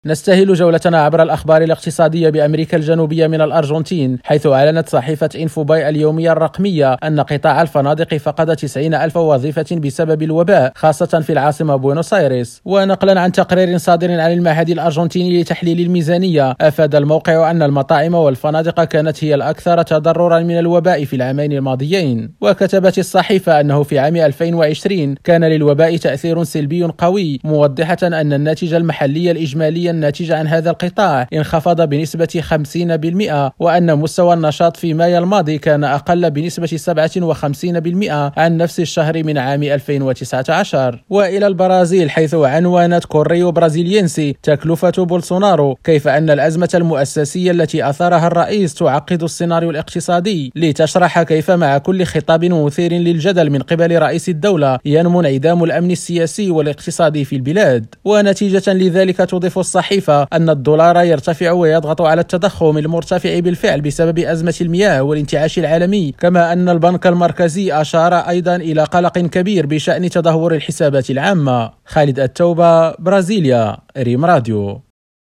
نستهل جولتنا عبر الأخبار الاقتصادية بأمريكا الجنوبية من الأرجنتين، حيث أعلنت صحيفة إنفوباي اليومية الرقمية أن قطاع الفنادق فقد 90,000 وظيفة بسبب الوباء، خاصة في العاصمة بوينوس آيرس. ونقلا عن تقرير صادر عن المعهد الأرجنتيني لتحليل الميزانية، أفاد الموقع أن المطاعم والفنادق كانت هي الأكثر تضررا من الوباء في العامين الماضيين. وكتبت الصحيفة أنه في عام 2020 كان للوباء تأثير سلبي قوي، موضحة أن الناتج المحلي الإجمالي الناتج عن هذا القطاع انخفض بنسبة 50%، وأن مستوى النشاط في مايو الماضي كان أقل بنسبة 57% عن نفس الشهر من عام 2019. وإلى البرازيل، حيث عنوانت كوريو برازيلينسي تكلفة بولسونارو، كيف أن الأزمة المؤسسية التي أثارها الرئيس تعقد السيناريو الاقتصادي، لتشرح كيف مع كل خطاب مثير للجدل من قبل رئيس الدولة ينمو انعدام الأمن السياسي والاقتصادي في البلاد. ونتيجة لذلك تضيف الصحيفة أن الدولار يرتفع ويضغط على التضخم المرتفع بالفعل بسبب أزمة المياه والانتعاش العالمي، كما أن البنك المركزي أشار أيضا إلى قلق كبير بشأن تدهور الحسابات العامة. خالد التوبة، برازيليا، ريم راديو.